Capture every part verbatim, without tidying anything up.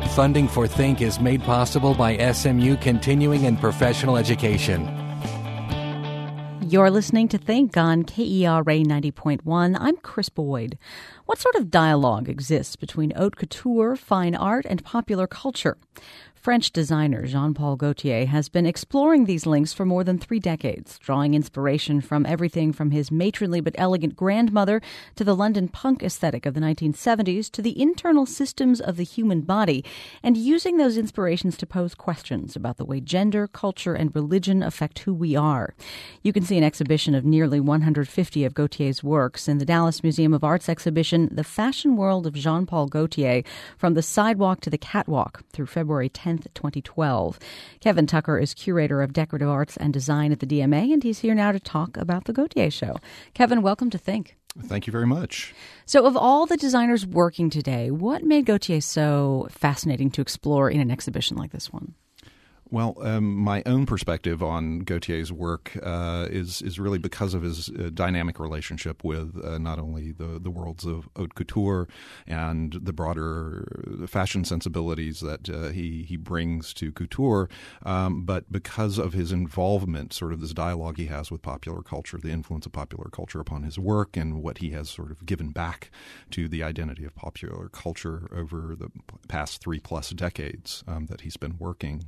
Funding for Think is made possible by S M U Continuing and Professional Education. You're listening to Think on K E R A ninety point one. I'm Chris Boyd. What sort of dialogue exists between haute couture, fine art, and popular culture? French designer Jean-Paul Gaultier has been exploring these links for more than three decades, drawing inspiration from everything from his matronly but elegant grandmother to the London punk aesthetic of the nineteen seventies to the internal systems of the human body, and using those inspirations to pose questions about the way gender, culture, and religion affect who we are. You can see an exhibition of nearly one hundred fifty of Gaultier's works in the Dallas Museum of Art's exhibition, The Fashion World of Jean-Paul Gaultier, From the Sidewalk to the Catwalk, through February tenth, twenty twelve. Kevin Tucker is curator of decorative arts and design at the D M A, and he's here now to talk about the Gaultier show. Kevin, welcome to Think. Thank you very much. So of all the designers working today, what made Gaultier so fascinating to explore in an exhibition like this one? Well, um, my own perspective on Gaultier's work uh, is is really because of his uh, dynamic relationship with uh, not only the, the worlds of haute couture and the broader fashion sensibilities that uh, he he brings to couture, um, but because of his involvement, sort of this dialogue he has with popular culture, the influence of popular culture upon his work, and what he has sort of given back to the identity of popular culture over the past three plus decades um, that he's been working.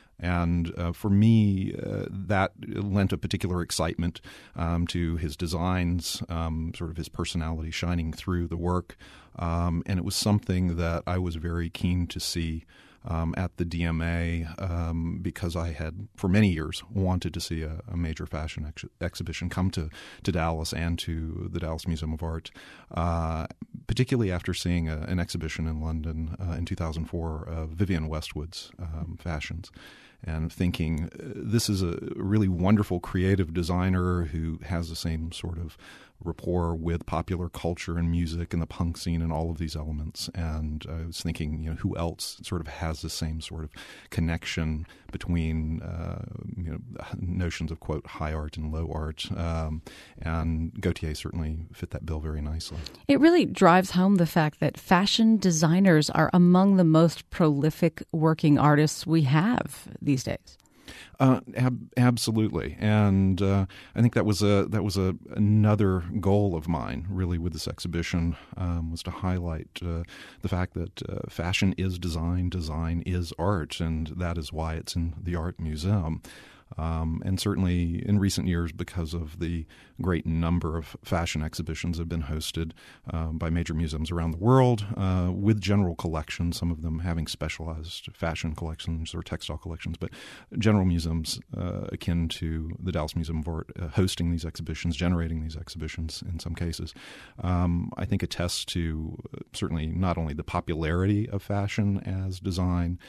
And uh, for me, uh, that lent a particular excitement um, to his designs, um, sort of his personality shining through the work. Um, and it was something that I was very keen to see um, at the D M A um, because I had, for many years, wanted to see a, a major fashion ex- exhibition come to, to Dallas and to the Dallas Museum of Art, uh, particularly after seeing a, an exhibition in London uh, in two thousand four of Vivienne Westwood's um, fashions. And thinking, uh, this is a really wonderful creative designer who has the same sort of rapport with popular culture and music and the punk scene and all of these elements. And I was thinking, you know, who else sort of has the same sort of connection between, uh, you know, notions of, quote, high art and low art. Um, and Gaultier certainly fit that bill very nicely. It really drives home the fact that fashion designers are among the most prolific working artists we have these days. Uh, ab- absolutely, and uh, I think that was a that was a another goal of mine, really, with this exhibition, um, was to highlight uh, the fact that uh, fashion is design, design is art, and that is why it's in the Art Museum. Um, and certainly in recent years, because of the great number of fashion exhibitions that have been hosted um, by major museums around the world, uh, with general collections, some of them having specialized fashion collections or textile collections, but general museums uh, akin to the Dallas Museum of Art uh, hosting these exhibitions, generating these exhibitions in some cases, um, I think attests to uh, certainly not only the popularity of fashion as design,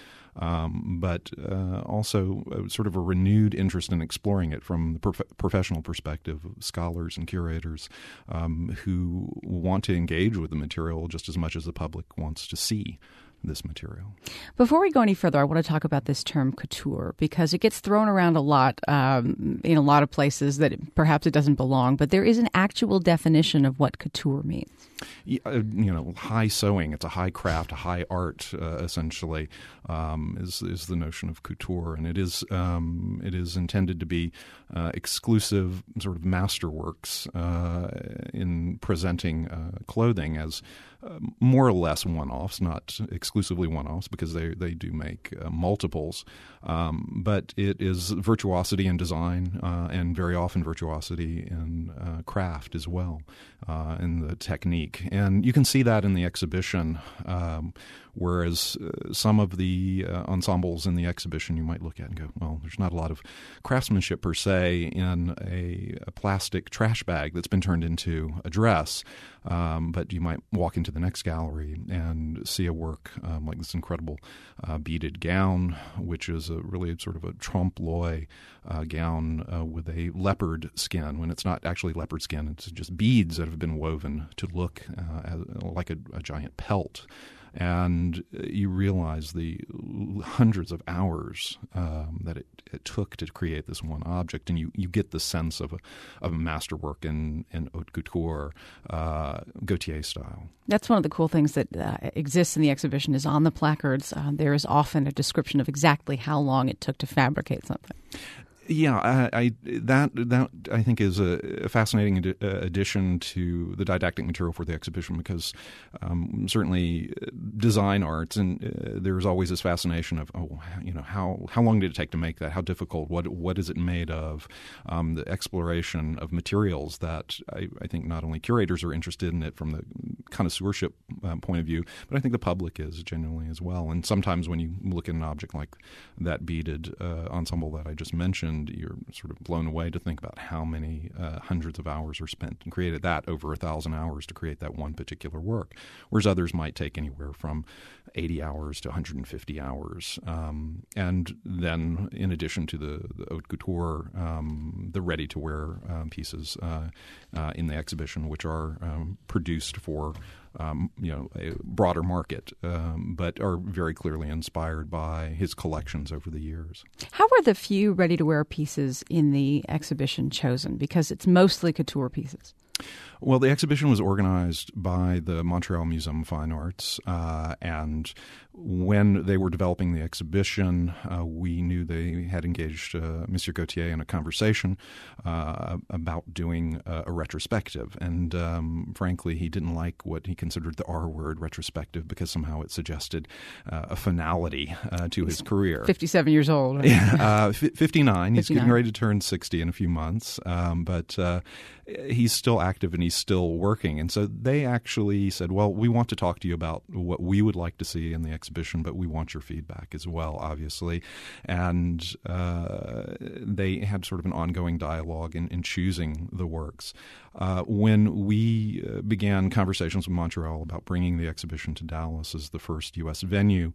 Um, but uh, also uh, sort of a renewed interest in exploring it from the prof- professional perspective of scholars and curators um, who want to engage with the material just as much as the public wants to see this material. Before we go any further, I want to talk about this term couture because it gets thrown around a lot um, in a lot of places that it, perhaps it doesn't belong, but there is an actual definition of what couture means. Yeah, uh, you know, high sewing, it's a high craft, a high art, uh, essentially, um, is is the notion of couture. And it is um, it is intended to be uh, exclusive sort of masterworks uh, in presenting uh, clothing as uh, more or less one-offs, not exclusively one-offs, because they, they do make uh, multiples. Um, but it is virtuosity in design uh, and very often virtuosity in uh, craft as well, uh, in the technique. And you can see that in the exhibition, um, whereas uh, some of the uh, ensembles in the exhibition you might look at and go, well, there's not a lot of craftsmanship per se in a, a plastic trash bag that's been turned into a dress. Um, but you might walk into the next gallery and see a work um, like this incredible uh, beaded gown, which is a really sort of a trompe-l'oeil uh, gown uh, with a leopard skin, when it's not actually leopard skin. It's just beads that have been woven to look uh, as, like a, a giant pelt. And you realize the hundreds of hours um, that it, it took to create this one object, and you, you get the sense of a, of a masterwork in, in haute couture, uh, Gautier style. That's one of the cool things that uh, exists in the exhibition is on the placards, uh, there is often a description of exactly how long it took to fabricate something. Yeah, I, I that that I think is a, a fascinating adi- uh, addition to the didactic material for the exhibition, because um, certainly design arts, and uh, there's always this fascination of oh, you know, how how long did it take to make that? How difficult? What what is it made of? Um, the exploration of materials that I, I think not only curators are interested in it from the connoisseurship uh, point of view, but I think the public is genuinely as well. And sometimes when you look at an object like that beaded uh, ensemble that I just mentioned, you're sort of blown away to think about how many uh, hundreds of hours are spent and created that over a thousand hours to create that one particular work, whereas others might take anywhere from eighty hours to one hundred fifty hours. Um, and then in addition to the, the haute couture, um, the ready-to-wear um, pieces uh, uh, in the exhibition, which are um, produced for Um, you know, a broader market, um, but are very clearly inspired by his collections over the years. How were the few ready-to-wear pieces in the exhibition chosen? Because it's mostly couture pieces. Well, the exhibition was organized by the Montreal Museum of Fine Arts, uh, and when they were developing the exhibition, uh, we knew they had engaged uh, Monsieur Gautier in a conversation uh, about doing a, a retrospective. And um, frankly, he didn't like what he considered the R word, retrospective, because somehow it suggested uh, a finality uh, to his career. fifty-seven years old. Right? Yeah, uh, f- fifty-nine. He's fifty-nine. getting ready to turn sixty in a few months, um, but uh, he's still active and he's still working. And so they actually said, well, we want to talk to you about what we would like to see in the exhibition, but we want your feedback as well, obviously. And uh, they had sort of an ongoing dialogue in, in choosing the works. Uh, when we uh, began conversations with Montreal about bringing the exhibition to Dallas as the first U S venue,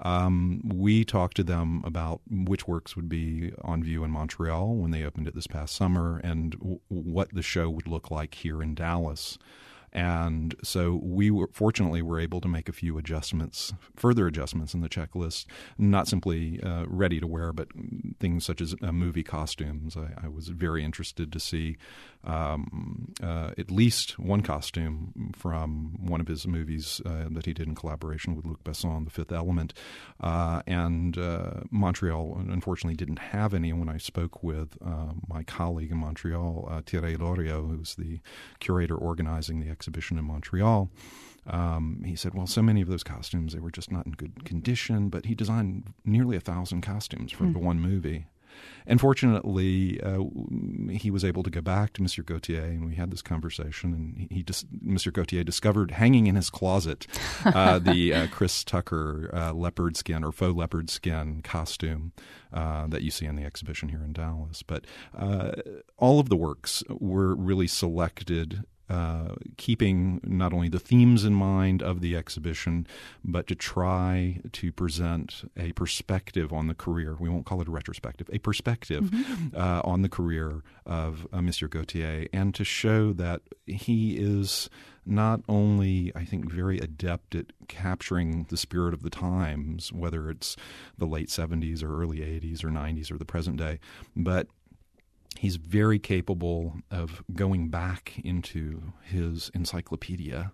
um, we talked to them about which works would be on view in Montreal when they opened it this past summer, and w- what the show would look like here in Dallas. And so we were fortunately were able to make a few adjustments, further adjustments in the checklist, not simply uh, ready to wear, but things such as uh, movie costumes. I, I was very interested to see um, uh, at least one costume from one of his movies uh, that he did in collaboration with Luc Besson, The Fifth Element. Uh, and uh, Montreal, unfortunately, didn't have any. And when I spoke with uh, my colleague in Montreal, uh, Thierry Loriot, who's the curator organizing the exhibition in Montreal, um, he said, well, so many of those costumes, they were just not in good condition, but he designed nearly a thousand costumes for mm. the one movie. And fortunately, uh, he was able to go back to Monsieur Gautier, and we had this conversation. And he, he just, Monsieur Gautier discovered hanging in his closet uh, the uh, Chris Tucker uh, leopard skin or faux leopard skin costume uh, that you see in the exhibition here in Dallas. But uh, all of the works were really selected Uh, keeping not only the themes in mind of the exhibition, but to try to present a perspective on the career. We won't call it a retrospective, a perspective mm-hmm. uh, on the career of uh, Monsieur Gautier, and to show that he is not only, I think, very adept at capturing the spirit of the times, whether it's the late seventies or early eighties or nineties or the present day, but he's very capable of going back into his encyclopedia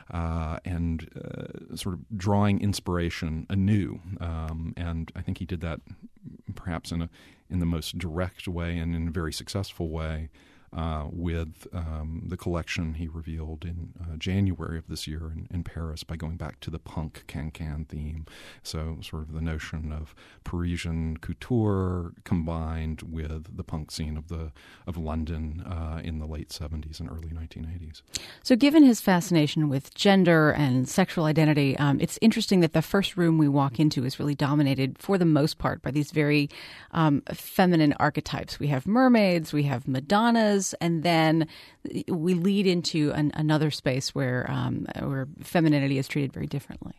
uh, and uh, sort of drawing inspiration anew. Um, and I think he did that perhaps in a in the most direct way and in a very successful way uh, with um, the collection he revealed in uh, January of this year in, in Paris by going back to the punk Can-Can theme. So sort of the notion of Parisian couture combined with the punk scene of the of London uh, in the late seventies and early nineteen eighties. So given his fascination with gender and sexual identity, um, it's interesting that the first room we walk into is really dominated, for the most part, by these very um, feminine archetypes. We have mermaids, we have Madonnas, and then we lead into an, another space where um, where femininity is treated very differently.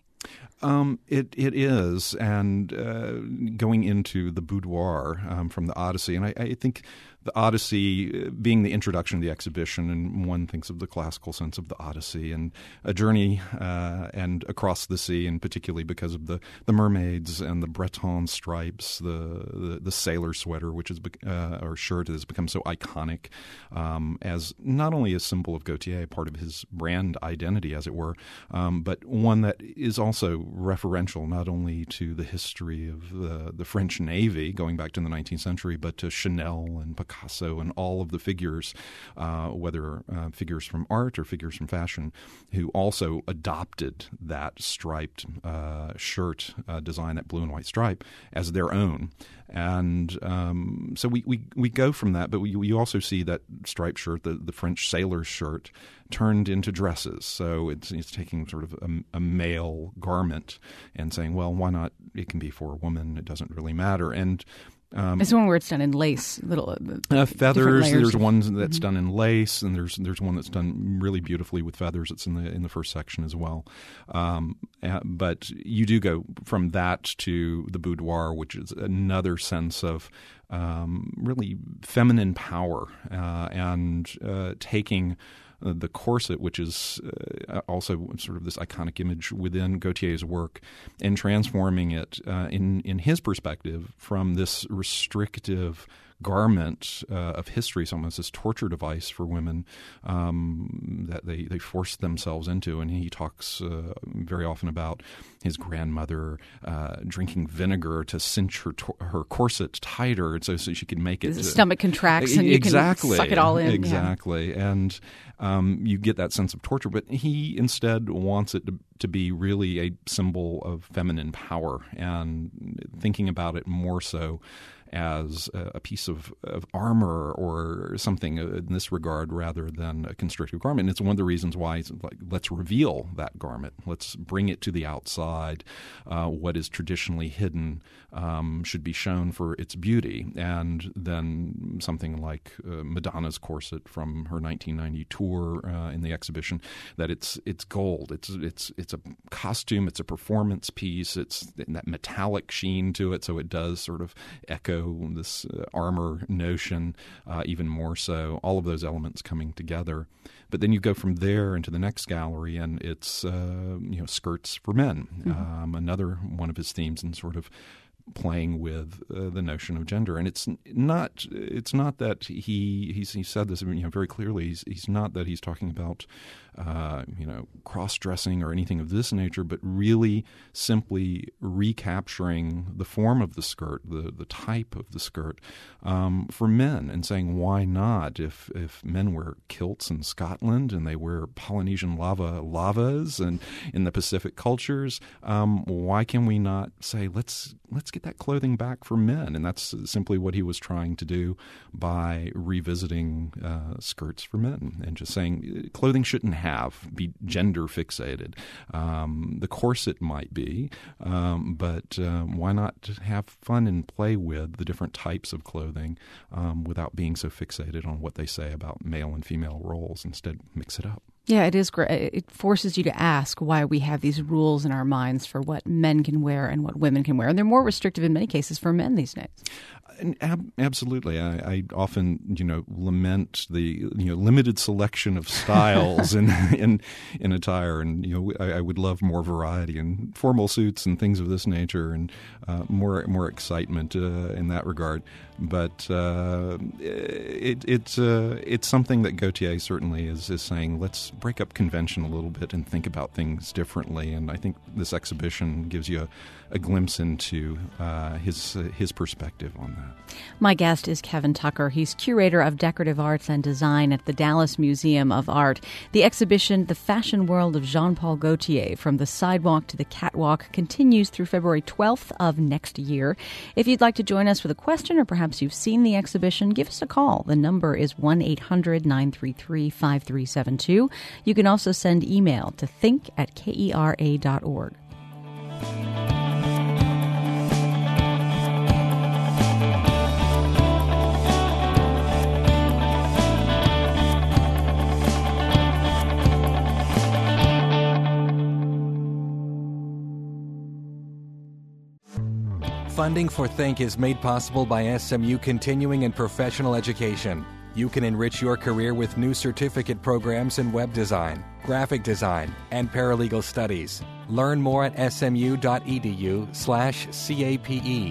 Um, it it is, and uh, going into the boudoir um, from the Odyssey, and I, I think the Odyssey being the introduction to the exhibition, and one thinks of the classical sense of the Odyssey and a journey uh, and across the sea, and particularly because of the, the mermaids and the Breton stripes, the the, the sailor sweater, which is uh, or shirt that has become so iconic um, as not only a symbol of Gautier, part of his brand identity, as it were, um, but one that is also referential not only to the history of the, the French Navy going back to the nineteenth century, but to Chanel and Picasso and all of the figures, uh, whether uh, figures from art or figures from fashion, who also adopted that striped uh, shirt uh, design, that blue and white stripe, as their own. And um, so we, we, we go from that, but we, we also see that striped shirt, the, the French sailor's shirt, turned into dresses. So it's, it's taking sort of a, a male garment and saying, well, why not? It can be for a woman. It doesn't really matter. And Um, There's one where it's done in lace, little uh, uh, feathers. There's of, one that's mm-hmm. done in lace, and there's there's one that's done really beautifully with feathers. It's in the in the first section as well. Um, uh, but you do go from that to the boudoir, which is another sense of um, really feminine power uh, and uh, taking Uh, the corset, which is uh, also sort of this iconic image within Gautier's work, and transforming it uh, in in his perspective from this restrictive garment uh, of history, it's almost this torture device for women um, that they, they force themselves into. And he talks uh, very often about his grandmother uh, drinking vinegar to cinch her to- her corset tighter so, so she could make it. The uh, stomach contracts and you exactly, can suck it all in. Exactly. Yeah. And um, you get that sense of torture. But he instead wants it to, to be really a symbol of feminine power, and thinking about it more so as a piece of, of armor or something in this regard rather than a constrictive garment. And it's one of the reasons why it's like, let's reveal that garment. Let's bring it to the outside. Uh, what is traditionally hidden um, should be shown for its beauty. And then something like uh, Madonna's corset from her nineteen ninety tour uh, in the exhibition, that it's it's gold. It's it's it's a costume. It's a performance piece. It's that metallic sheen to it, so it does sort of echo this uh, armor notion, uh, even more so, all of those elements coming together. But then you go from there into the next gallery, and it's uh, you know skirts for men, mm-hmm. um, another one of his themes, and sort of playing with uh, the notion of gender. And it's not it's not that he he's, he said this you know very clearly. He's, he's not that he's talking about uh, you know cross-dressing or anything of this nature, but really simply recapturing the form of the skirt, the the type of the skirt um, for men, and saying, why not? If if men wear kilts in Scotland and they wear Polynesian lava lavas and in the Pacific cultures, um, why can we not say let's let's get that clothing back for men? And that's simply what he was trying to do by revisiting uh, skirts for men, and just saying clothing shouldn't have be gender fixated. Um, the corset might be, um, but um, why not have fun and play with the different types of clothing um, without being so fixated on what they say about male and female roles? Instead, mix it up. Yeah, it is great. It forces you to ask why we have these rules in our minds for what men can wear and what women can wear. And they're more restrictive in many cases for men these days. Ab- absolutely. I, I often, you know, lament the you know limited selection of styles in, in in attire, and you know, I, I would love more variety in formal suits and things of this nature, and uh, more more excitement uh, in that regard. But uh, it, it's uh, it's something that Gautier certainly is is saying. Let's break up convention a little bit and think about things differently. And I think this exhibition gives you a, a glimpse into uh, his uh, his perspective on that. My guest is Kevin Tucker. He's curator of decorative arts and design at the Dallas Museum of Art. The exhibition, The Fashion World of Jean-Paul Gaultier, From the Sidewalk to the Catwalk, continues through February twelfth of next year. If you'd like to join us with a question, or perhaps you've seen the exhibition, give us a call. The number is one eight hundred nine three three five three seven two. You can also send email to think at kera dot org. Funding for Think is made possible by S M U Continuing and Professional Education. You can enrich your career with new certificate programs in web design, graphic design, and paralegal studies. Learn more at smu.edu slash CAPE.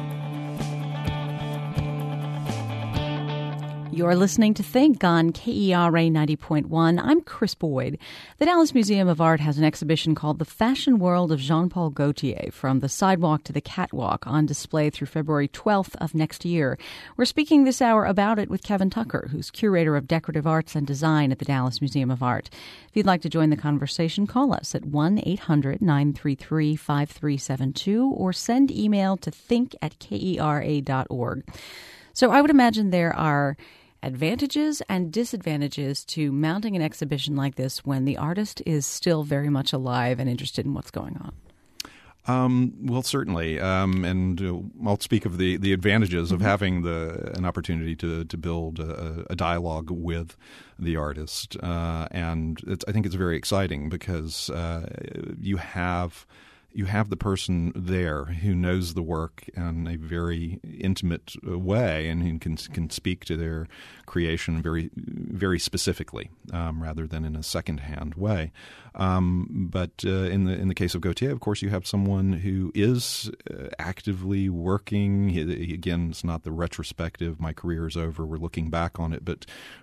You're listening to Think on K E R A ninety point one. I'm Chris Boyd. The Dallas Museum of Art has an exhibition called The Fashion World of Jean-Paul Gaultier, From the Sidewalk to the Catwalk, on display through February twelfth of next year. We're speaking this hour about it with Kevin Tucker, who's curator of decorative arts and design at the Dallas Museum of Art. If you'd like to join the conversation, call us at one eight hundred nine three three five three seven two or send email to think at kera dot org. So I would imagine there are advantages and disadvantages to mounting an exhibition like this when the artist is still very much alive and interested in what's going on. Um, well, certainly, um, and uh, I'll speak of the, the advantages mm-hmm. of having the an opportunity to to build a, a dialogue with the artist, uh, and it's, I think it's very exciting because uh, you have. You have the person there who knows the work in a very intimate way and who can can speak to their creation very very specifically, um, rather than in a secondhand way. Um, but uh, in the in the case of Gaultier, of course, you have someone who is uh, actively working. He, again, it's not the retrospective. My career is over. We're looking back on it, but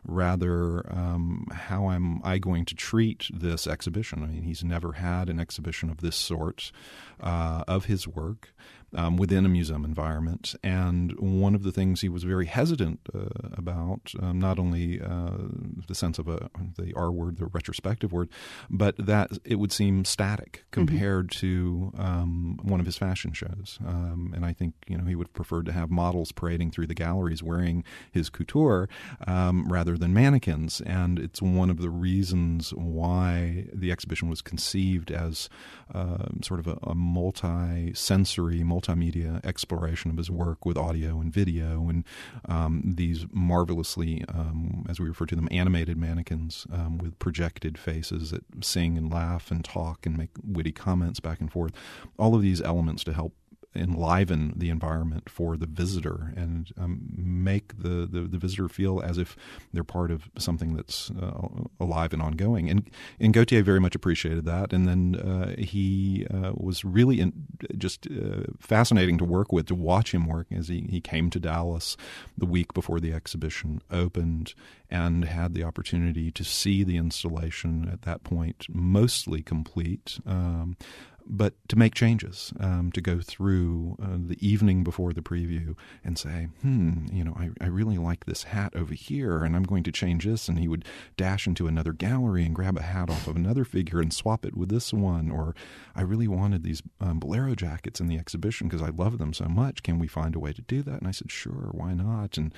rather um, how am I going to treat this exhibition? I mean, he's never had an exhibition of this sort. Uh, of his work um, within a museum environment. And one of the things he was very hesitant uh, about, um, not only uh, the sense of a, the R word, the retrospective word, but that it would seem static compared mm-hmm. to um, one of his fashion shows. Um, and I think you know he would have preferred to have models parading through the galleries wearing his couture um, rather than mannequins. And it's one of the reasons why the exhibition was conceived as uh, sort of a, a multi-sensory, multimedia exploration of his work with audio and video and um, these marvelously, um, as we refer to them, animated mannequins um, with projected faces that sing and laugh and talk and make witty comments back and forth. All of these elements to help enliven the environment for the visitor and um, make the, the, the visitor feel as if they're part of something that's uh, alive and ongoing. And, and Gaultier very much appreciated that. And then uh, he uh, was really in, just uh, fascinating to work with, to watch him work as he, he came to Dallas the week before the exhibition opened and had the opportunity to see the installation at that point mostly complete. Um, But to make changes, um, to go through uh, the evening before the preview and say, hmm, you know, I, I really like this hat over here, and I'm going to change this. And he would dash into another gallery and grab a hat off of another figure and swap it with this one. Or I really wanted these um, bolero jackets in the exhibition because I love them so much. Can we find a way to do that? And I said, sure, why not? And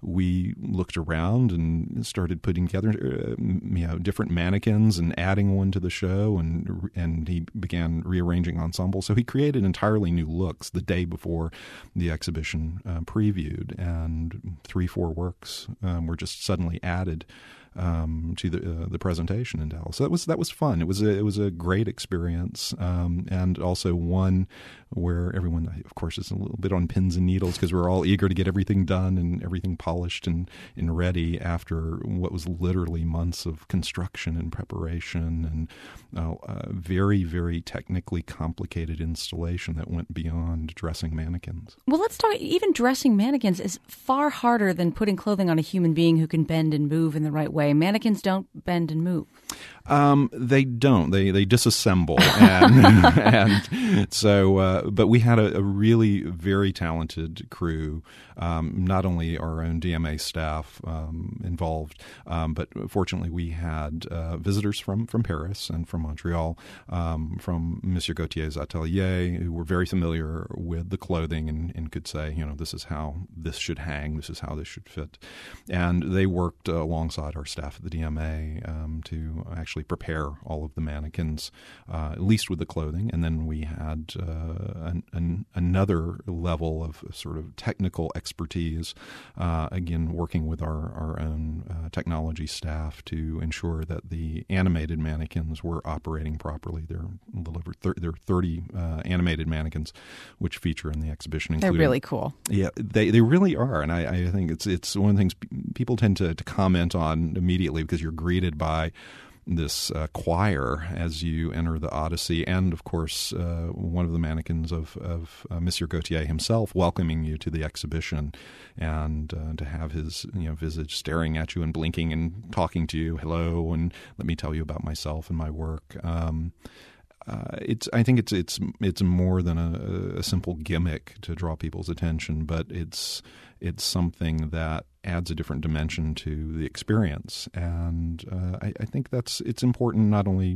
we looked around and started putting together, uh, you know, different mannequins and adding one to the show. And and he began rearranging ensemble. So he created entirely new looks the day before the exhibition uh, previewed, and three, four works um, were just suddenly added um, to the uh, the presentation in Dallas. So that was that was fun. It was a, it was a great experience, um, and also one where everyone, of course, is a little bit on pins and needles because we're all eager to get everything done and everything polished and, and ready after what was literally months of construction and preparation and uh, a very, very technically complicated installation that went beyond dressing mannequins. Well, let's talk, even dressing mannequins is far harder than putting clothing on a human being who can bend and move in the right way. Mannequins don't bend and move. Um, they don't. They they disassemble, and, and so. Uh, but we had a, a really very talented crew. Um, not only our own D M A staff um, involved, um, but fortunately we had uh, visitors from, from Paris and from Montreal, um, from Monsieur Gaultier's atelier, who were very familiar with the clothing and, and could say, you know, this is how this should hang, this is how this should fit, and they worked uh, alongside our staff at the D M A um, to actually prepare all of the mannequins, uh, at least with the clothing. And then we had uh, an, an, another level of sort of technical expertise, uh, again, working with our, our own uh, technology staff to ensure that the animated mannequins were operating properly. There are a little over thirty, there are thirty uh, animated mannequins which feature in the exhibition. They're really cool. Yeah, they, they really are. And I, I think it's it's one of the things people tend to, to comment on immediately because you're greeted by this uh, choir as you enter the Odyssey, and of course uh, one of the mannequins of, of uh, Monsieur Gautier himself welcoming you to the exhibition, and uh, to have his you know visage staring at you and blinking and talking to you, hello, and let me tell you about myself and my work. Um, Uh, it's. I think it's it's it's more than a, a simple gimmick to draw people's attention, but it's it's something that adds a different dimension to the experience, and uh, I, I think that's it's important not only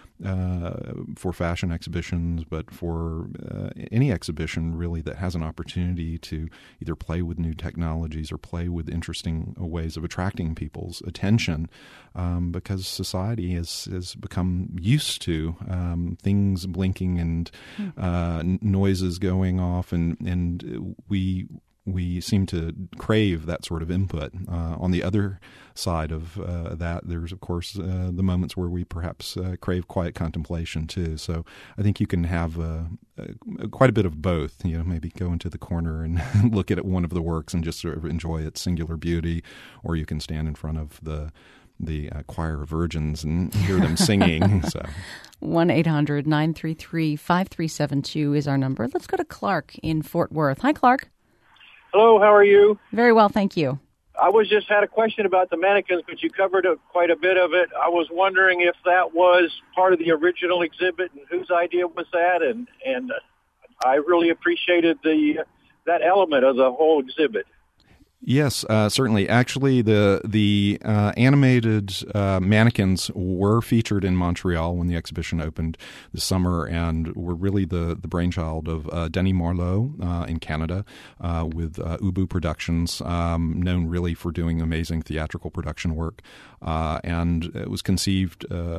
uh, for fashion exhibitions, but for uh, any exhibition really that has an opportunity to either play with new technologies or play with interesting ways of attracting people's attention, um, because society has, has become used to um, things blinking and uh, noises going off, and, and we we seem to crave that sort of input. Uh, on the other side of uh, that, there's, of course, uh, the moments where we perhaps uh, crave quiet contemplation, too. So I think you can have uh, uh, quite a bit of both. You know, maybe go into the corner and look at one of the works and just sort of enjoy its singular beauty, or you can stand in front of the the uh, choir of virgins and hear them singing. So, one eight hundred nine three three five three seven two is our number. Let's go to Clark in Fort Worth. Hi, Clark. Hello, how are you? Very well, thank you. I was just had a question about the mannequins, but you covered a, quite a bit of it. I was wondering if that was part of the original exhibit and whose idea was that, and and I really appreciated the that element of the whole exhibit. Yes, uh, certainly. Actually, the the uh, animated uh, mannequins were featured in Montreal when the exhibition opened this summer, and were really the, the brainchild of uh, Denis Marleau uh, in Canada uh, with uh, Ubu Productions, um, known really for doing amazing theatrical production work. Uh, and it was conceived uh,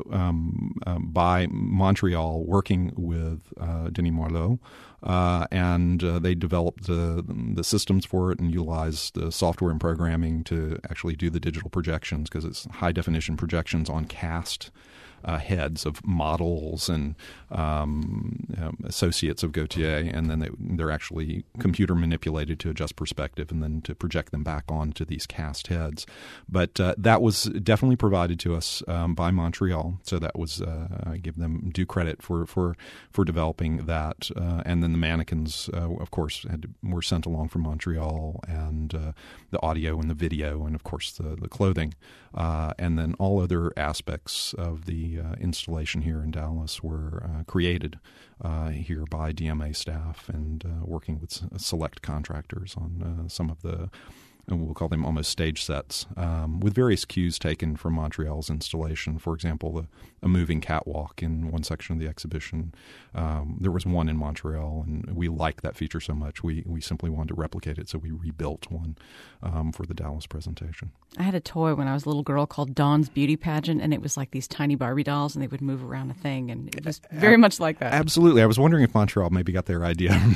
um, um, by Montreal, working with uh, Denis Marleau. Uh, and uh, they developed the, the systems for it and utilized the software and programming to actually do the digital projections, because it's high-definition projections on cast uh, heads of models and um, um, associates of Gautier, and then they, they're actually computer manipulated to adjust perspective and then to project them back onto these cast heads. But uh, that was definitely provided to us um, by Montreal, so that was uh, I give them due credit for for, for developing that. Uh, and then the mannequins, uh, of course, had to, were sent along from Montreal, and uh, the audio and the video, and of course the the clothing, uh, and then all other aspects of the uh, installation here in Dallas were uh, created uh, here by D M A staff, and uh, working with s- select contractors on uh, some of the, and we'll call them almost stage sets, um, with various cues taken from Montreal's installation. For example, a, a moving catwalk in one section of the exhibition. Um, there was one in Montreal, and we liked that feature so much, we, we simply wanted to replicate it, so we rebuilt one um, for the Dallas presentation. I had a toy when I was a little girl called Dawn's Beauty Pageant, and it was like these tiny Barbie dolls, and they would move around a thing, and it was very much like that. Absolutely. I was wondering if Montreal maybe got their idea from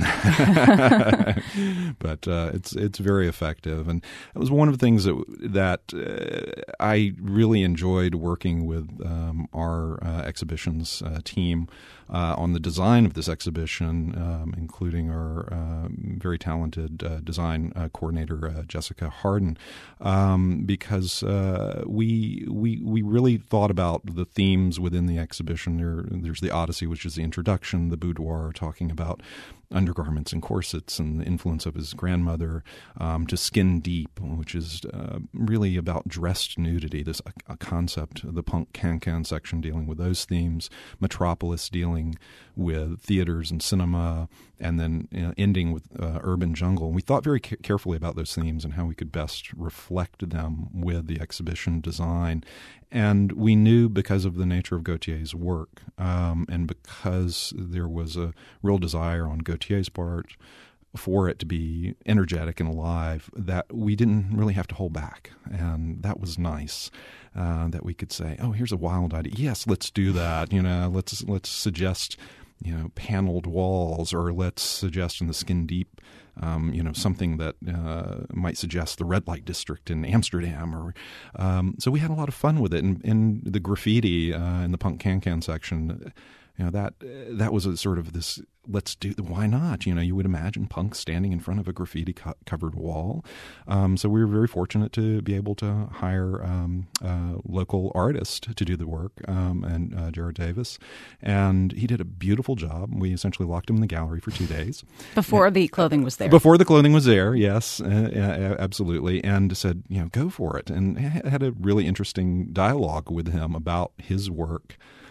that. But uh, it's it's very effective. And it was one of the things that, that uh, I really enjoyed working with um, our uh, exhibitions uh, team uh, on the design of this exhibition, um, including our uh, very talented uh, design uh, coordinator, uh, Jessica Harden, um, because uh, we we we really thought about the themes within the exhibition. There, there's the Odyssey, which is the introduction, the boudoir, talking about undergarments and corsets and the influence of his grandmother, um, to Skin Deep, which is uh, really about dressed nudity, this a, a concept, the punk can-can section dealing with those themes, Metropolis dealing with theaters and cinema, and then you know, ending with uh, urban jungle. And we thought very ca- carefully about those themes and how we could best reflect them with the exhibition design. And we knew, because of the nature of Gautier's work, um, and because there was a real desire on Gautier's part for it to be energetic and alive, that we didn't really have to hold back. And that was nice, uh, that we could say, oh, here's a wild idea. Yes, let's do that. You know, let's let's suggest, you know, paneled walls, or let's suggest in the Skin Deep, um, you know, something that uh, might suggest the red light district in Amsterdam. Or um, so we had a lot of fun with it. And, and the graffiti uh, in the Punk Can-Can section, you know, that that was a sort of this, let's do, why not? You know, you would imagine punk standing in front of a graffiti-covered wall. Um, so we were very fortunate to be able to hire um, a local artist to do the work, um, and uh, Jared Davis. And he did a beautiful job. We essentially locked him in the gallery for two days. Before and, the clothing was there. Before the clothing was there, yes, uh, absolutely. And said, you know, go for it. And had a really interesting dialogue with him about his work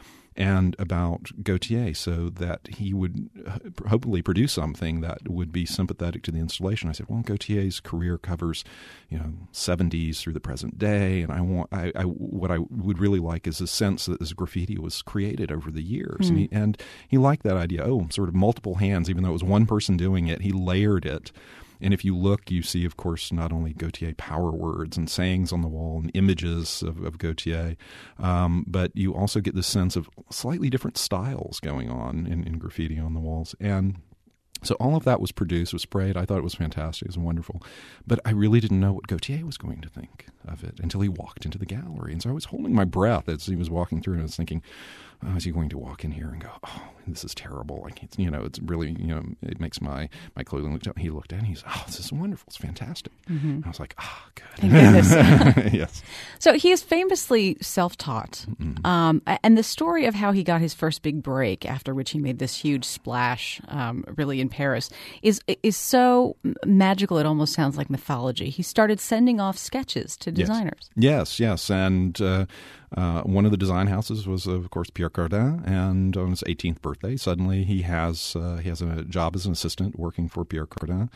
and about Gautier, so that he would hopefully produce something that would be sympathetic to the installation. I said, well, Gautier's career covers, you know, seventies through the present day, and I want, I, I what I would really like is a sense that this graffiti was created over the years, mm. and, he, and he liked that idea. Oh, sort of multiple hands, even though it was one person doing it, he layered it. And if you look, you see, of course, not only Gautier power words and sayings on the wall and images of, of Gautier, um, but you also get this sense of slightly different styles going on in, in graffiti on the walls. And so all of that was produced, was sprayed. I thought it was fantastic. It was wonderful. But I really didn't know what Gautier was going to think of it until he walked into the gallery. And so I was holding my breath as he was walking through, and I was thinking, oh, is he going to walk in here and go, oh, this is terrible. I can't, you know, it's really, you know, it makes my, my clothing look down. He looked at it and he's, oh, this is wonderful. It's fantastic. Mm-hmm. And I was like, ah, oh, good. Thank goodness. Yes. So he is famously self-taught. Mm-hmm. Um, and the story of how he got his first big break, after which he made this huge splash, um, really in Paris, is is so magical it almost sounds like mythology. He started sending off sketches to designers. Yes, yes. yes. And uh, uh, one of the design houses was, of course, Pierre Cardin. And on his eighteenth birthday, suddenly he has uh, he has a job as an assistant working for Pierre Cardin.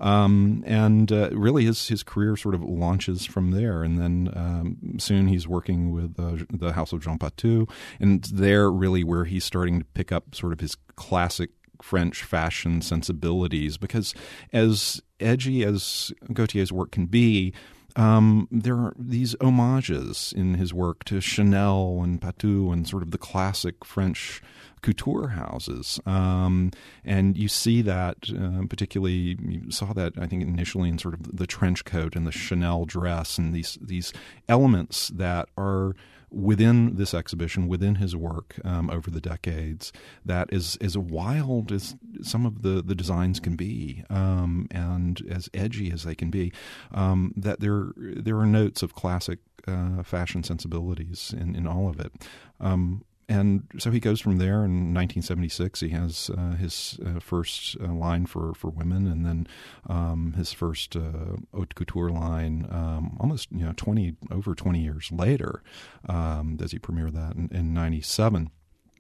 Um, and uh, really his, his career sort of launches from there. And then um, soon he's working with uh, the House of Jean Patou. And there really where he's starting to pick up sort of his classic French fashion sensibilities, because as edgy as Gautier's work can be, um, there are these homages in his work to Chanel and Patou and sort of the classic French couture houses. Um, and you see that, uh, particularly, you saw that, I think, initially in sort of the trench coat and the Chanel dress and these these elements that are within this exhibition, within his work um, over the decades, that is as wild as some of the, the designs can be, um, and as edgy as they can be, um, that there there are notes of classic uh, fashion sensibilities in, in all of it. Um, And so he goes from there. In nineteen seventy-six, he has uh, his uh, first uh, line for, for women, and then um, his first uh, haute couture line um, almost you know twenty over twenty years later. Um, does he premiere that in, in ninety-seven?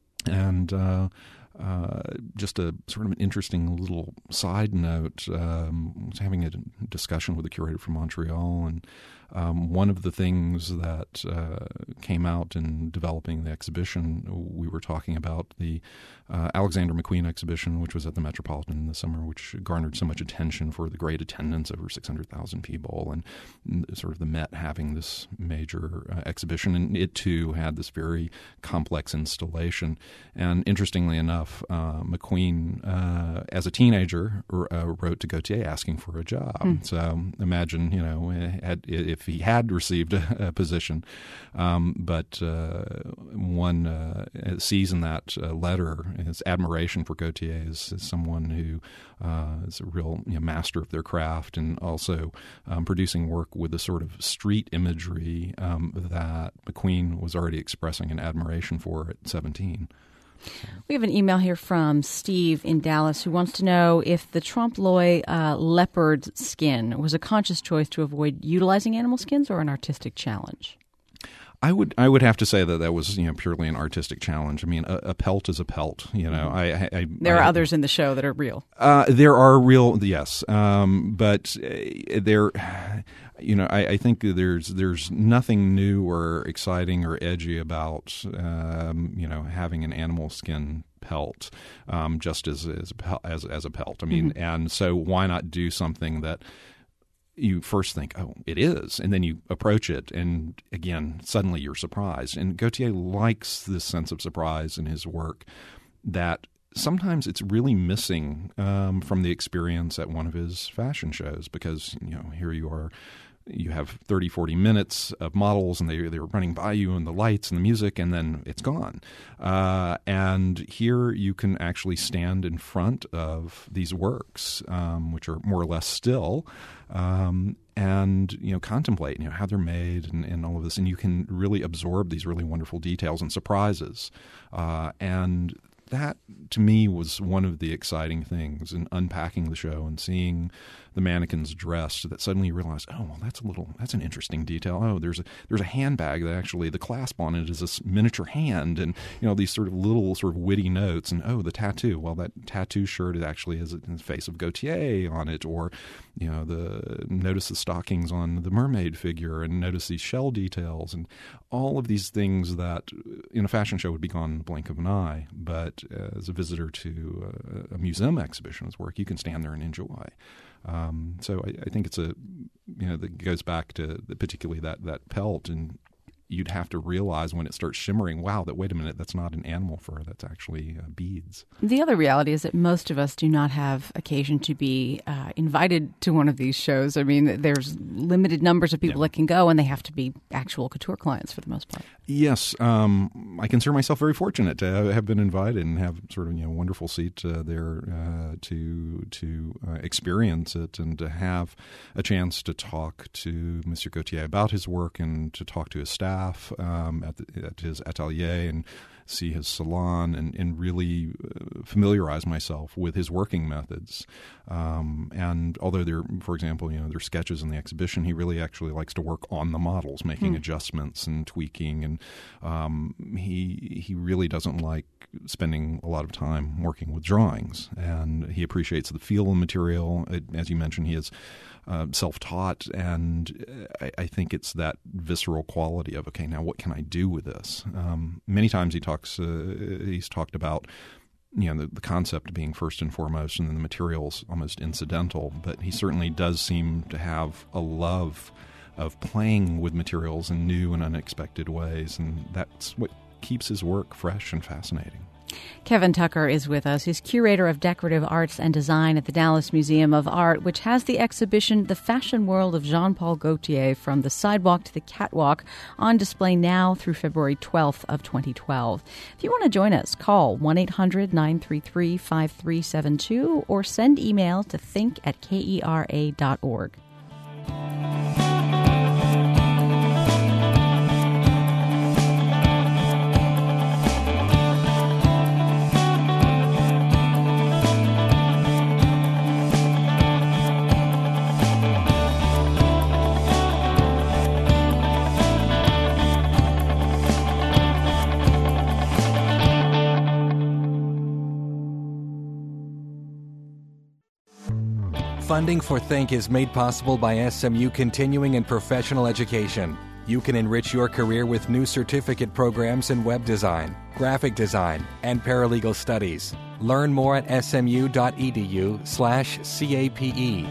And uh, uh, just a sort of an interesting little side note. Um, I was having a discussion with a curator from Montreal, and Um, one of the things that uh, came out in developing the exhibition, we were talking about the uh, Alexander McQueen exhibition, which was at the Metropolitan in the summer, which garnered so much attention for the great attendance, over six hundred thousand people, and sort of the Met having this major uh, exhibition. And it, too, had this very complex installation. And interestingly enough, uh, McQueen, uh, as a teenager, uh, wrote to Gautier asking for a job. Mm. So imagine, you know, had, if he had received a, a position. Um, but uh, one uh, sees in that uh, letter his admiration for Gautier as, as someone who uh, is a real you know, master of their craft, and also um, producing work with the sort of street imagery um, that McQueen was already expressing an admiration for at seventeen. We have an email here from Steve in Dallas who wants to know if the Trompe l'oeil uh, leopard skin was a conscious choice to avoid utilizing animal skins or an artistic challenge. I would I would have to say that that was you know purely an artistic challenge. I mean, a, a pelt is a pelt. You know, I, I, I there are I, others in the show that are real. Uh, there are real, yes, um, but uh, there. You know, I, I think there's there's nothing new or exciting or edgy about um, you know having an animal skin pelt, um, just as as, as as a pelt. I mean, mm-hmm. and so why not do something that you first think, oh, it is, and then you approach it, and again, suddenly you're surprised. And Gautier likes this sense of surprise in his work that sometimes it's really missing um, from the experience at one of his fashion shows, because, you know, here you are, you have thirty, forty minutes of models, and they, they're running by you, and the lights and the music, and then it's gone. Uh, and here you can actually stand in front of these works, um, which are more or less still, um, and, you know, contemplate, you know, how they're made and, and all of this. And you can really absorb these really wonderful details and surprises. Uh, and that, to me, was one of the exciting things in unpacking the show and seeing the mannequins dressed, that suddenly you realize, oh, well, that's a little, that's an interesting detail. Oh, there's a there's a handbag that actually the clasp on it is a miniature hand, and, you know, these sort of little sort of witty notes. And oh, the tattoo. Well, that tattoo shirt it actually has the face of Gautier on it, or, you know, the notice the stockings on the mermaid figure, and notice these shell details, and all of these things that in a fashion show would be gone in the blink of an eye, but as a visitor to a, a museum exhibition's work, you can stand there and enjoy. Um, so I, I think it's a, you know, that goes back to the, particularly that, that pelt, and you'd have to realize when it starts shimmering, wow, that wait a minute, that's not an animal fur, that's actually uh, beads. The other reality is that most of us do not have occasion to be uh, invited to one of these shows. I mean, there's limited numbers of people yeah. that can go, and they have to be actual couture clients for the most part. Yes, um, I consider myself very fortunate to have been invited and have sort of, you know, wonderful seat uh, there uh, to to uh, experience it, and to have a chance to talk to Monsieur Gautier about his work, and to talk to his staff Um, at, the, at his atelier, and see his salon, and, and really uh, familiarize myself with his working methods. Um, and although there, for example, you know, there are sketches in the exhibition, he really actually likes to work on the models, making mm. adjustments and tweaking, and um, he he really doesn't like spending a lot of time working with drawings. And he appreciates the feel of the material. It, as you mentioned, he is Uh, self-taught, and I, I think it's that visceral quality of, okay, now what can I do with this? Um, many times he talks, uh, he's talked about, you know, the, the concept being first and foremost, and then the materials almost incidental, but he certainly does seem to have a love of playing with materials in new and unexpected ways, and that's what keeps his work fresh and fascinating. Kevin Tucker is with us. He's curator of decorative arts and design at the Dallas Museum of Art, which has the exhibition The Fashion World of Jean-Paul Gaultier, From the Sidewalk to the Catwalk, on display now through February twelfth of twenty twelve. If you want to join us, call one eight hundred nine three three five three seven two or send email to think at kera dot org. Funding for Think is made possible by S M U Continuing and Professional Education. You can enrich your career with new certificate programs in web design, graphic design, and paralegal studies. Learn more at smu.edu slash CAPE.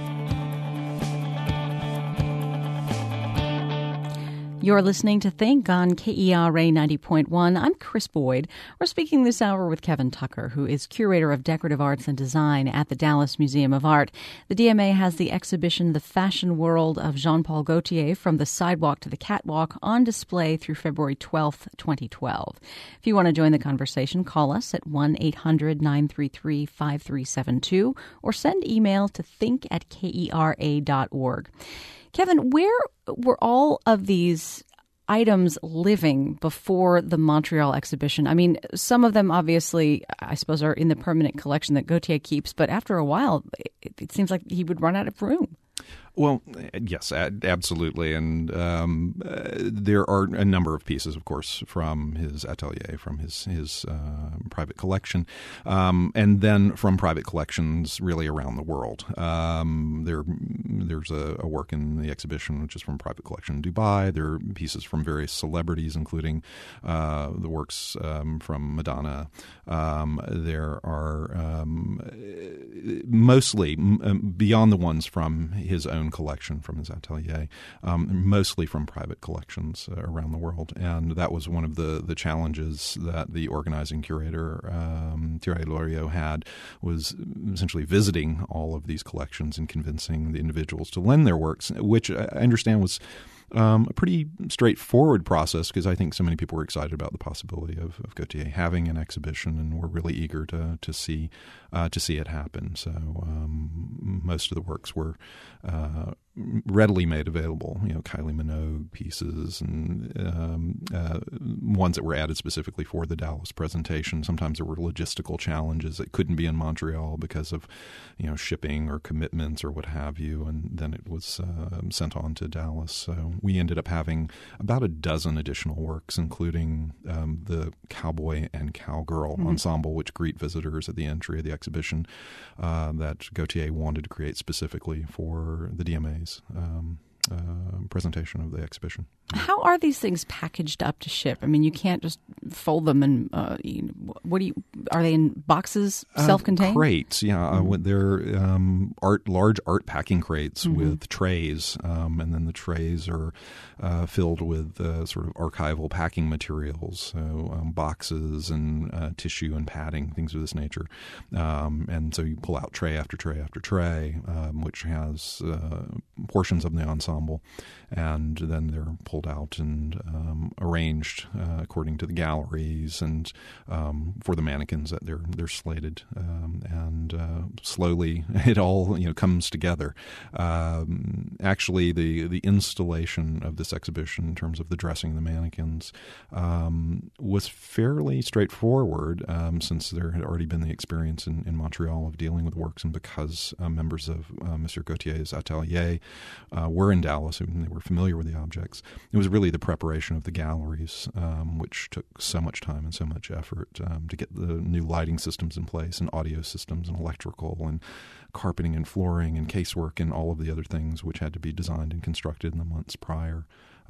You're listening to Think on K E R A ninety point one. I'm Chris Boyd. We're speaking this hour with Kevin Tucker, who is curator of decorative arts and design at the Dallas Museum of Art. The D M A has the exhibition The Fashion World of Jean-Paul Gaultier, From the Sidewalk to the Catwalk, on display through February twelfth, twenty twelve. If you want to join the conversation, call us at one eight hundred nine three three five three seven two or send email to think at kera dot org. Kevin, where were all of these items living before the Montreal exhibition? I mean, some of them obviously, I suppose, are in the permanent collection that Gaultier keeps, but after a while, it, it seems like he would run out of room. Well, yes, absolutely. And um, uh, there are a number of pieces, of course, from his atelier, from his, his uh, private collection, um, and then from private collections really around the world. Um, there, there's a, a work in the exhibition which is from a private collection in Dubai. There are pieces from various celebrities, including uh, the works um, from Madonna. Um, there are um, mostly, m- beyond the ones from his own collection from his atelier, um, mostly from private collections uh, around the world. And that was one of the, the challenges that the organizing curator, um, Thierry Loriot, had, was essentially visiting all of these collections and convincing the individuals to lend their works, which I understand was Um, a pretty straightforward process, because I think so many people were excited about the possibility of, of Gautier having an exhibition, and were really eager to to see uh, to see it happen. So um, most of the works were uh, readily made available. You know, Kylie Minogue pieces and um, uh, ones that were added specifically for the Dallas presentation. Sometimes there were logistical challenges that couldn't be in Montreal because of you know shipping or commitments or what have you, and then it was uh, sent on to Dallas. So we ended up having about a dozen additional works, including um, the Cowboy and Cowgirl mm-hmm. ensemble, which greet visitors at the entry of the exhibition, uh, that Gautier wanted to create specifically for the D M A's um, uh, presentation of the exhibition. How are these things packaged up to ship? I mean, you can't just fold them and uh, you know, what do you? Are they in boxes, self-contained? Uh, crates, yeah. Mm-hmm. Uh, they're um, art, large art packing crates mm-hmm. with trays, um, and then the trays are uh, filled with uh, sort of archival packing materials, so um, boxes and uh, tissue and padding, things of this nature. Um, and so you pull out tray after tray after tray, um, which has uh, portions of the ensemble, and then they're pulled out and um, arranged uh, according to the galleries and um, for the mannequins that they're they're slated, um, and uh, slowly it all you know comes together. Um, actually, the the installation of this exhibition in terms of the dressing of the mannequins um, was fairly straightforward, um, since there had already been the experience in, in Montreal of dealing with works, and because uh, members of uh, Monsieur Gautier's atelier uh, were in Dallas and they were familiar with the objects. It was really the preparation of the galleries, um, which took so much time and so much effort um, to get the new lighting systems in place, and audio systems and electrical and carpeting and flooring and casework and all of the other things which had to be designed and constructed in the months prior.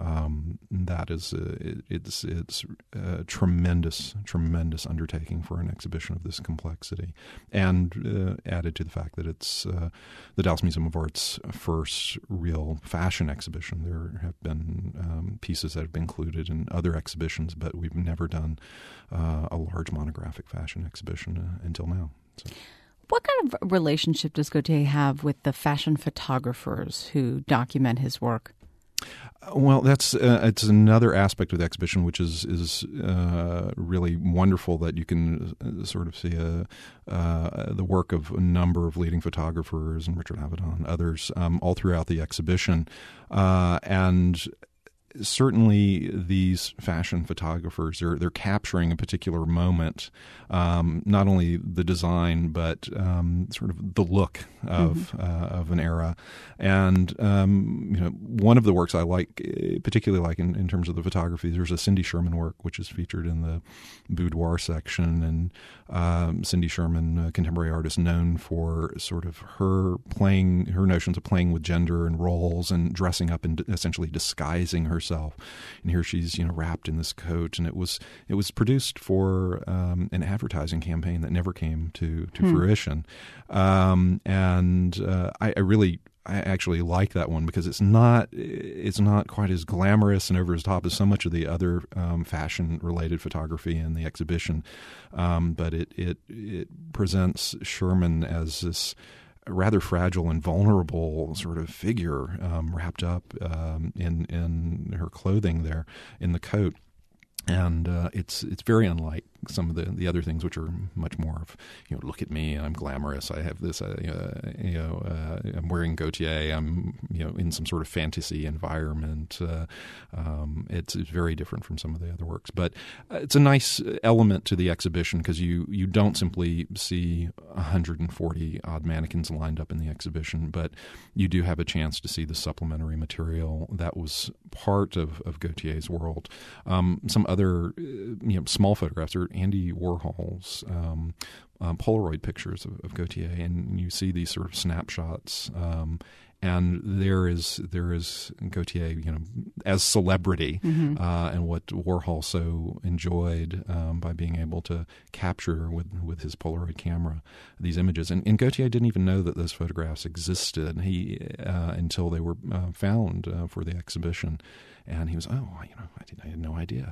Um, that is, uh, it, it's it's a tremendous, tremendous undertaking for an exhibition of this complexity, and uh, added to the fact that it's uh, the Dallas Museum of Art's first real fashion exhibition. There have been um, pieces that have been included in other exhibitions, but we've never done uh, a large monographic fashion exhibition uh, until now. So. What kind of relationship does Gautier have with the fashion photographers who document his work? Well, that's uh, it's another aspect of the exhibition, which is is uh, really wonderful, that you can uh, sort of see a, uh, the work of a number of leading photographers, and Richard Avedon, others, um, all throughout the exhibition, uh, and. Certainly, these fashion photographers, they're, they're capturing a particular moment, um, not only the design, but um, sort of the look of mm-hmm. uh, of an era. And um, you know, one of the works I like, particularly like in, in terms of the photography, there's a Cindy Sherman work, which is featured in the boudoir section. And um, Cindy Sherman, a contemporary artist known for sort of her playing, her notions of playing with gender and roles and dressing up and essentially disguising her herself, and here she's you know wrapped in this coat, and it was it was produced for um, an advertising campaign that never came to to hmm. fruition, um, and uh, I, I really. I actually like that one because it's not it's not quite as glamorous and over the top as so much of the other um, fashion related photography in the exhibition, um, but it it it presents Sherman as this rather fragile and vulnerable sort of figure um, wrapped up um, in in her clothing there in the coat. And uh, it's it's very unlike some of the, the other things, which are much more of, you know, look at me, I'm glamorous, I have this, uh, uh, you know, uh, I'm wearing Gautier, I'm, you know, in some sort of fantasy environment. Uh, um, it's, it's very different from some of the other works. But uh, it's a nice element to the exhibition because you, you don't simply see one hundred forty odd mannequins lined up in the exhibition, but you do have a chance to see the supplementary material that was part of, of Gautier's world. Um, some other, you know, small photographs are Andy Warhol's um, um, Polaroid pictures of, of Gautier, and you see these sort of snapshots. Um, and there is there is Gautier, you know, as celebrity, mm-hmm. uh, and what Warhol so enjoyed um, by being able to capture with with his Polaroid camera these images. And, and Gautier didn't even know that those photographs existed. He uh, until they were uh, found uh, for the exhibition. And he was, oh, you know, I, did, I had no idea.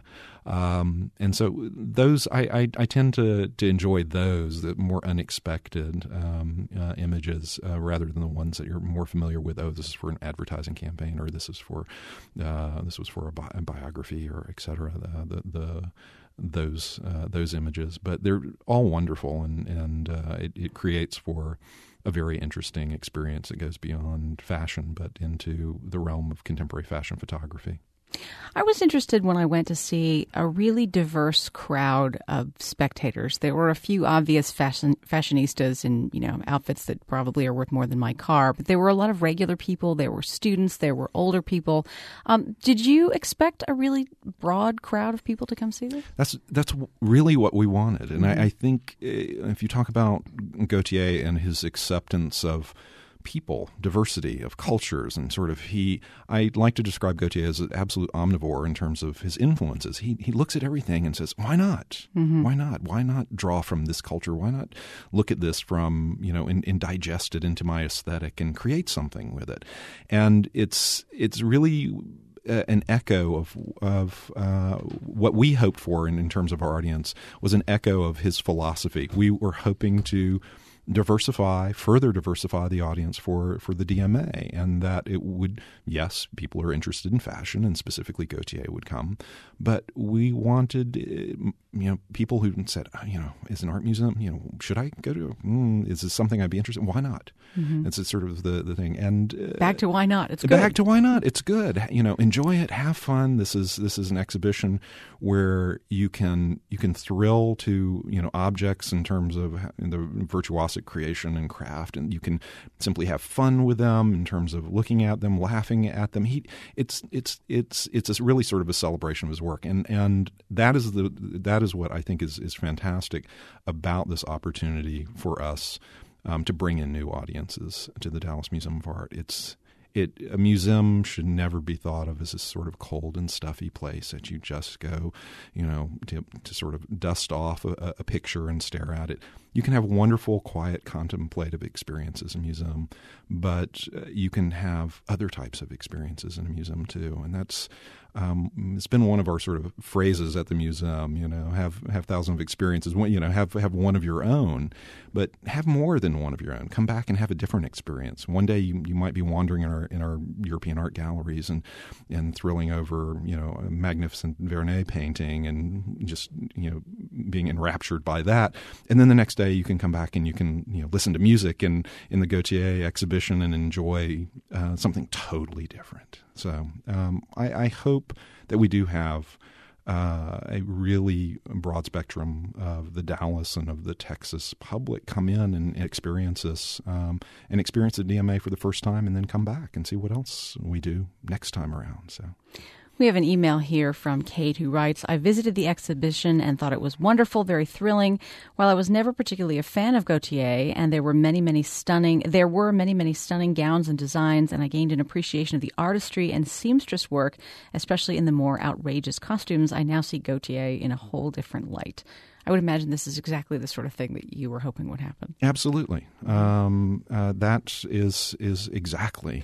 Um, and so those, I, I, I tend to, to enjoy those, the more unexpected um, uh, images, uh, rather than the ones that you're more familiar with. Oh, this is for an advertising campaign, or this is for, uh, this was for a, bi- a biography, or et cetera. The, the, the those uh, those images, but they're all wonderful, and and uh, it, it creates for a very interesting experience that goes beyond fashion, but into the realm of contemporary fashion photography. I was interested when I went to see a really diverse crowd of spectators. There were a few obvious fashion, fashionistas in, you know, outfits that probably are worth more than my car, but there were a lot of regular people. There were students. There were older people. Um, did you expect a really broad crowd of people to come see this? That's that's really what we wanted, and mm-hmm. I, I think if you talk about Gautier and his acceptance of people, diversity of cultures, and sort of he, I like to describe Gautier as an absolute omnivore in terms of his influences. He he looks at everything and says, why not? Mm-hmm. Why not? Why not draw from this culture? Why not look at this from, you know, and, and digest it into my aesthetic and create something with it? And it's it's really an echo of of uh, what we hoped for in, in terms of our audience was an echo of his philosophy. We were hoping to diversify, further diversify the audience for, for the D M A, and that it would, yes, people are interested in fashion, and specifically Gautier would come, but we wanted, you know, people who said, oh, you know, is an art museum, you know, should I go to, mm, is this something I'd be interested in? Why not? Mm-hmm. It's, it's sort of the, the thing. And uh, back to why not? It's good. Back to why not? It's good. You know, enjoy it, have fun. This is this is an exhibition where you can you can thrill to, you know, objects in terms of the virtuosic creation and craft, and you can simply have fun with them in terms of looking at them, laughing at them. He, it's it's it's it's a really sort of a celebration of his work, and and that is the that is what I think is is fantastic about this opportunity for us um, to bring in new audiences to the Dallas Museum of Art. It's It, a museum should never be thought of as this sort of cold and stuffy place that you just go, you know, to, to sort of dust off a, a picture and stare at it. You can have wonderful, quiet, contemplative experiences in a museum, but uh, you can have other types of experiences in a museum too. And that's um, it's been one of our sort of phrases at the museum. You know, have have thousands of experiences. You know, have have one of your own, but have more than one of your own. Come back and have a different experience. One day you you might be wandering in our in our European art galleries and and thrilling over, you know, a magnificent Vernet painting and just, you know, being enraptured by that. And then the next day you can come back and you can, you know, listen to music and in the Gautier exhibition and enjoy uh, something totally different. So um, I, I hope that we do have uh, a really broad spectrum of the Dallas and of the Texas public come in and experience this um, and experience the D M A for the first time, and then come back and see what else we do next time around. So. We have an email here from Kate who writes, I visited the exhibition and thought it was wonderful, very thrilling. While I was never particularly a fan of Gautier, and there were many, many stunning, there were many, many stunning gowns and designs, and I gained an appreciation of the artistry and seamstress work, especially in the more outrageous costumes. I now see Gautier in a whole different light. I would imagine this is exactly the sort of thing that you were hoping would happen. Absolutely. Um, uh, that is is exactly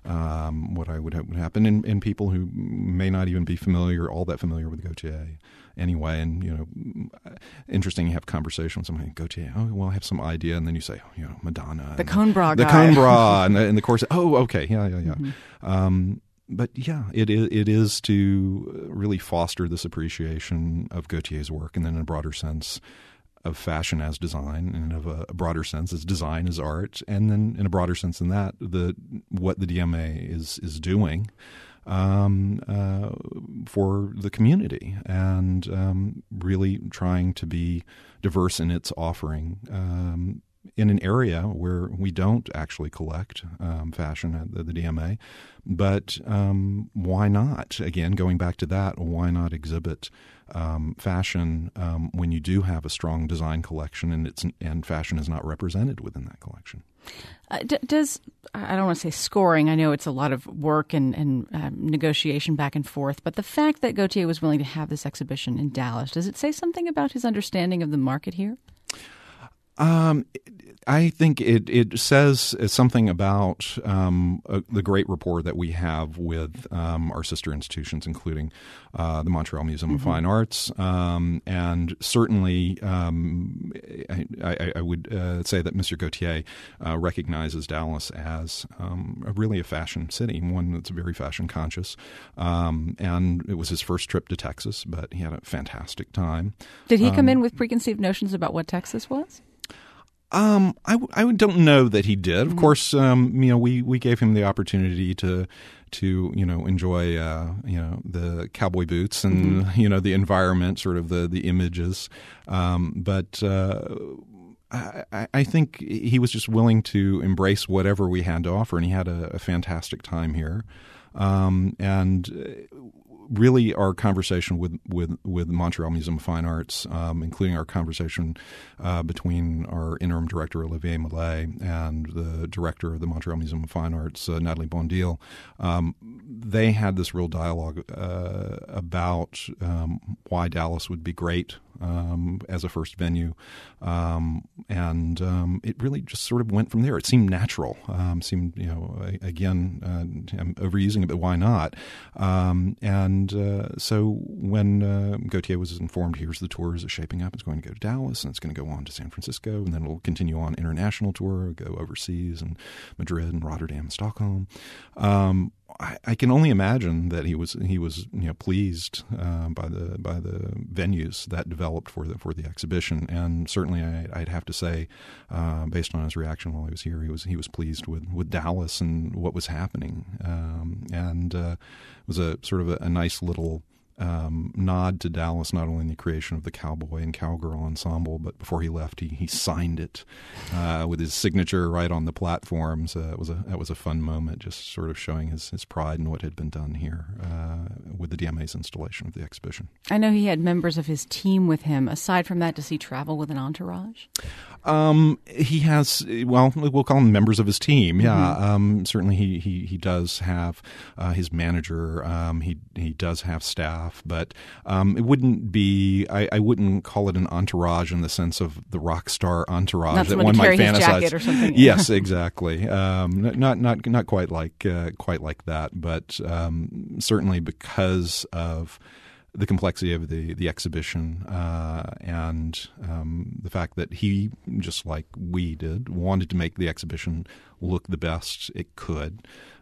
um, what I would hope would happen. And, and people who may not even be familiar, all that familiar with Gautier anyway. And, you know, interesting, you have a conversation with somebody, Gautier, oh, well, I have some idea. And then you say, oh, you know, Madonna. The cone bra guy. The cone bra. and, the, and the course, oh, okay, yeah, yeah, yeah. Mm-hmm. Um, but yeah, it is, it is to really foster this appreciation of Gautier's work, and then in a broader sense of fashion as design, and of a, a broader sense as design as art, and then in a broader sense than that, the what the D M A is is doing um, uh, for the community, and um, really trying to be diverse in its offering. Um, in an area where we don't actually collect um, fashion at the, the D M A. But um, why not? Again, going back to that, why not exhibit um, fashion um, when you do have a strong design collection and it's and fashion is not represented within that collection? Uh, d- does I don't want to say scoring. I know it's a lot of work and, and um, negotiation back and forth. But the fact that Gautier was willing to have this exhibition in Dallas, does it say something about his understanding of the market here? Um, I think it, it says something about um, uh, the great rapport that we have with um, our sister institutions, including uh, the Montreal Museum mm-hmm. of Fine Arts. Um, and certainly um, I, I, I would uh, say that Mister Gautier uh, recognizes Dallas as um, a really a fashion city, one that's very fashion conscious. Um, and it was his first trip to Texas, but he had a fantastic time. Did he um, come in with preconceived notions about what Texas was? Um, I, w- I don't know that he did. Of mm-hmm. course, um, you know, we, we gave him the opportunity to, to, you know, enjoy, uh, you know, the cowboy boots and, mm-hmm. you know, the environment, sort of the, the images. Um, but, uh, I, I think he was just willing to embrace whatever we had to offer, and he had a, a fantastic time here. Um, and really our conversation with, with, with the Montreal Museum of Fine Arts, um, including our conversation uh, between our interim director, Olivier Millet, and the director of the Montreal Museum of Fine Arts, uh, Natalie Bondil, um, they had this real dialogue uh, about um, why Dallas would be great Um, as a first venue, um, and um, it really just sort of went from there. It seemed natural. Um, seemed, you know, again, uh, I'm overusing it, but why not? Um, and uh, so when uh, Gautier was informed, here's the tour is shaping up. It's going to go to Dallas, and it's going to go on to San Francisco, and then it'll continue on international tour, go overseas, and Madrid and Rotterdam and Stockholm. Um, I, I can only imagine that he was he was you know pleased uh, by the by the venues that developed for the for the exhibition, and certainly I, I'd have to say, uh, based on his reaction while he was here, he was he was pleased with, with Dallas and what was happening, um, and uh, it was a sort of a, a nice little Um, nod to Dallas, not only in the creation of the cowboy and cowgirl ensemble, but before he left, he he signed it uh, with his signature right on the platform. So it was a that was a fun moment, just sort of showing his, his pride in what had been done here uh, with the D M A's installation of the exhibition. I know he had members of his team with him. Aside from that, does he travel with an entourage? Um, he has, well, we'll call them members of his team. Yeah, Mm-hmm. um, certainly he, he, he does have uh, his manager. Um, he he does have staff, but um, it wouldn't be. I, I wouldn't call it an entourage in the sense of the rock star entourage not that one might carry his fantasize. Jacket or something. Yes, exactly. Um, not not not quite like uh, quite like that, but um, certainly because of the complexity of the, the exhibition uh, and um, the fact that he, just like we did, wanted to make the exhibition look the best it could.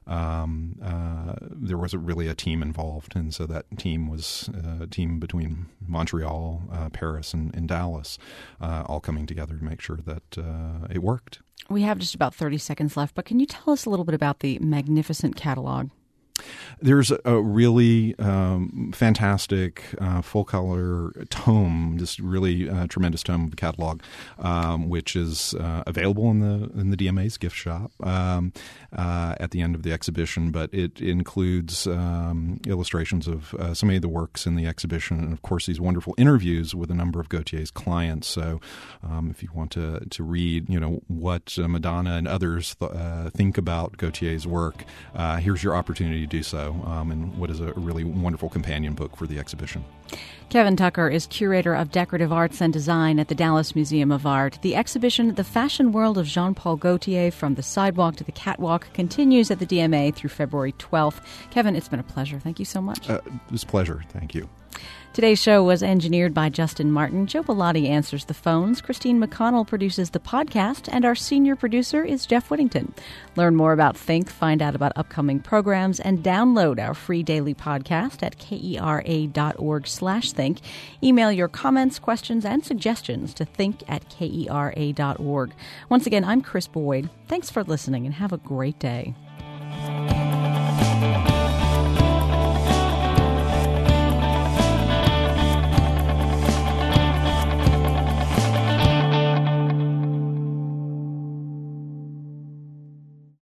Um, uh, there was a, really a team involved, and so that team was a team between Montreal, uh, Paris, and, and Dallas, uh, all coming together to make sure that uh, it worked. We have just about thirty seconds left, but can you tell us a little bit about the magnificent catalog? There's a really um, fantastic uh, full-color tome, just really uh, tremendous tome of the catalog, um, which is uh, available in the in the D M A's gift shop um, uh, at the end of the exhibition. But it includes um, illustrations of uh, so many of the works in the exhibition, and of course these wonderful interviews with a number of Gautier's clients. So um, if you want to to read, you know, what uh, Madonna and others th- uh, think about Gautier's work, uh, here's your opportunity to do so, um, and what is a really wonderful companion book for the exhibition. Kevin Tucker is curator of decorative arts and design at the Dallas Museum of Art. The exhibition, The Fashion World of Jean-Paul Gaultier, From the Sidewalk to the Catwalk, continues at the D M A through February twelfth. Kevin, it's been a pleasure. Thank you so much. Uh, it was a pleasure. Thank you. Today's show was engineered by Justin Martin. Joe Bellotti answers the phones. Christine McConnell produces the podcast. And our senior producer is Jeff Whittington. Learn more about Think, find out about upcoming programs, and download our free daily podcast at kera.org slash think. Email your comments, questions, and suggestions to think at kera.org. Once again, I'm Chris Boyd. Thanks for listening and have a great day.